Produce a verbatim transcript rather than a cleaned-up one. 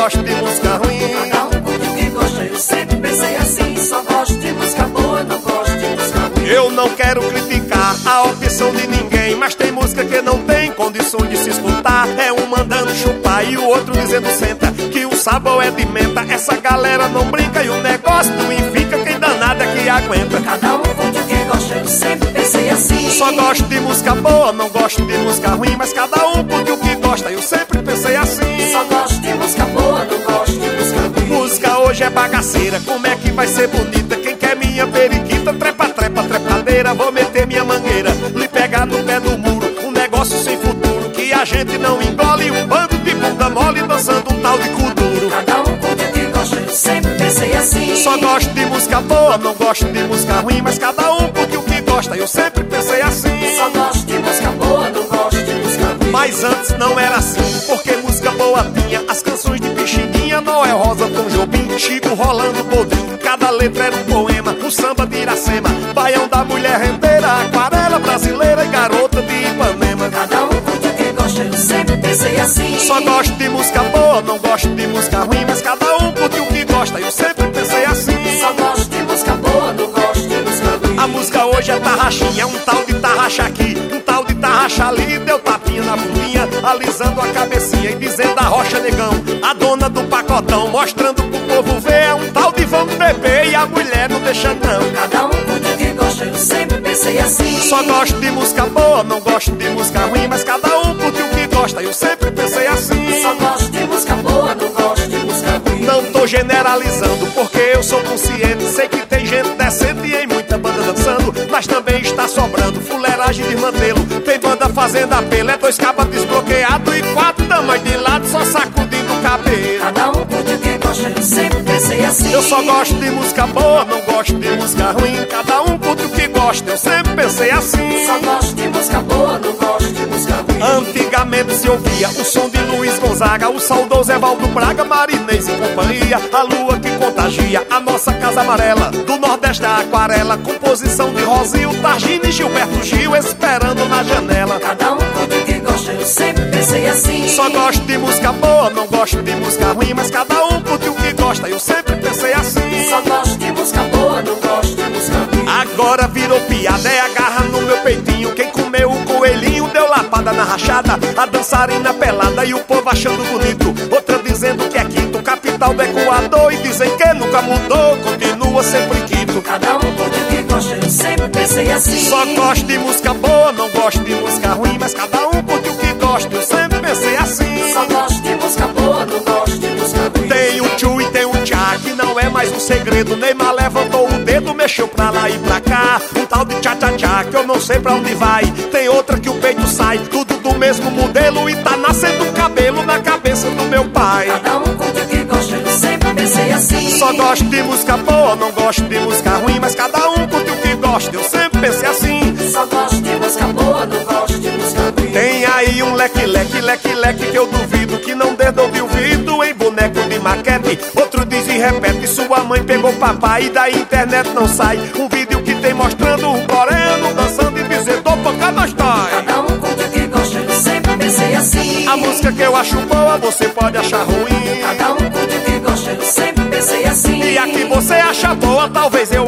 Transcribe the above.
gosto de música ruim. Cada um curte o que gosta, eu sempre pensei assim. Só gosto de música boa, não gosto de música ruim. Eu não quero criticar a opção de ninguém, mas tem música que não tem condição de se escutar. É um mandando chupar e o outro dizendo senta, que o sabor é de menta. Essa galera não brinca e o negócio não fica, quem danado é que aguenta. Cada um curte o que gosta, eu sempre pensei assim. Só gosto de música boa, não gosto de música ruim, mas cada um curte o que gosta, eu sempre pensei assim. Só gosto de música boa, não gosto de música ruim. Música hoje é bagaceira, como é que vai ser bonita? Quem quer minha periquita, trepa, trepa, trepadeira. Vou meter minha mangueira, lhe pegar no pé do muro. Um negócio sem futuro, que a gente não engole. Um bando de bunda mole dançando um tal de kuduro. Cada um curte o que gosta, eu sempre pensei assim. Só gosto de música boa, não gosto de música ruim, mas cada um curte o que gosta, eu sempre pensei assim. Só gosto de música boa, não gosto de música ruim. Mas antes não era assim, porque música boa tinha as canções de Pixinguinha, Noel Rosa, Tom Jobim, Chico, Rolando, Bodrinho. Cada letra era um poema, um samba de Iracema, Baião da mulher rendeira, aquarela brasileira e garota de Ipanema. Cada um curte o que gosta, eu sempre pensei assim. Só gosto de música boa, não gosto de música ruim, mas cada um curte o que gosta, eu sempre pensei assim. Só gosto de música boa, não gosto de música ruim. A música hoje é tarraxinha, um tal de tarraxa aqui, um tal de tarraxa ali. Deu tapinha na bundinha, alisando a cabecinha e dizendo a rocha negão, a dona do pacotão, mostrando pro povo ver. É um tal de vamos beber e a mulher não deixa não. Cada um curte o que gosta, eu sempre pensei assim. Só gosto de música boa, não gosto de música ruim, mas cada um curte o que gosta, eu sempre pensei assim. Só gosto de música boa, não gosto de música ruim. Não tô generalizando, porque eu sou consciente. Sei que tem gente decente e em muita banda dançando, mas também está sobrando fuleiragem de mantelo. Tem banda fazendo apelo, é dois cabas desbloqueados e quatro tamanhos de lado só sacudindo o cabelo. Cada um curte o que gosta, eu sempre pensei assim. Eu só gosto de música boa, não gosto de música ruim. Cada um curte o que gosta, eu sempre pensei assim. Só gosto de música boa, não gosto de música ruim. Antigamente se ouvia o som de Luiz Gonzaga, o saudoso Evaldo Braga, Marinês e companhia. A lua que contagia, a nossa casa amarela, do Nordeste a aquarela. Composição de Rosil, Targina e Gilberto Gil, esperando na janela. Cada um curte o que gosta, eu sempre pensei assim. Só gosto de música boa, não gosto de música ruim, mas cada um curte o que gosta, eu sempre pensei assim. Só gosto de música boa, não gosto de música ruim. Agora virou piada, é agarra no meu peitinho. Quem comeu o coelhinho deu lapada na rachada. A dançarina pelada e o povo achando bonito. Outra dizendo que é Quito, capital do Equador, e dizem que nunca mudou, continua sempre Quito. Cada um curte o que gosta, eu sempre pensei assim. Só gosto de música boa, não gosto de música ruim, mas cada um curte o que gosta, eu sempre pensei assim. Só gosto de música boa, não gosto de música ruim. Tem um tchu e tem um tchá, que não é mais um segredo. Neymar levantou o dedo, mexeu pra lá e pra cá. Um tal de tchá-tchá-tchá, que eu não sei pra onde vai. Tem outra que o peito sai, tudo do mesmo modelo, e tá nascendo um cabelo na cabeça do meu pai. Cada um curte o que gosta, eu sempre pensei assim. Só gosto de música boa, não gosto de música ruim, mas cada um curte o que gosta, eu sempre pensei assim. Só gosto de música boa, não gosto de música ruim. Tem aí um leque-leque, leque-leque que eu duvido que não dedo de ouvido em boneco de maquete. Outro diz e repete, sua mãe pegou papai e da internet não sai. Um vídeo que tem mostrando um coreano dançando e dizendo opa, cá nós tá. Cada um curte o que gosta, eu sempre pensei assim. A música que eu acho boa, você pode achar ruim. Cada um curte o que gosta, eu sempre pensei assim. E a que você acha boa, talvez eu